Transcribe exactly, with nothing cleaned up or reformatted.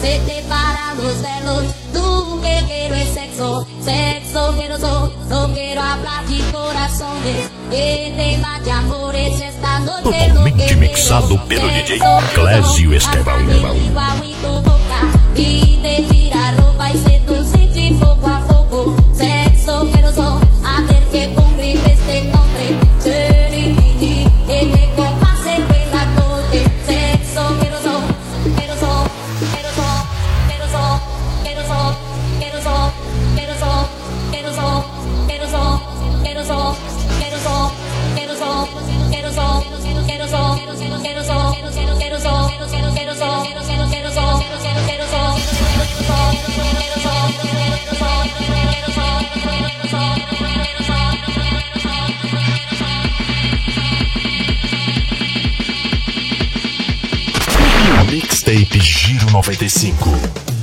se te para los celos. Tú que quiero es sexo, sexo quiero so, no quiero hablar de corazones, que te vaya amores esta noche. Totalmente mixado pelo D J Clésio Estevão. Y te tira ropa y seducir poco a poco. Sexo quiero so, hacer que cumplir este nombre. Serenity, que me compase en la noche. Sexo quiero so, quiero so, quiero so, quiero so, quiero so, quiero so, quiero so, quiero so, quiero so, quiero so, quiero so, quiero so, quiero so, quiero so, quiero so, quiero so, quiero so, quiero so, quiero so. Mixtape Giro noventa e cinco.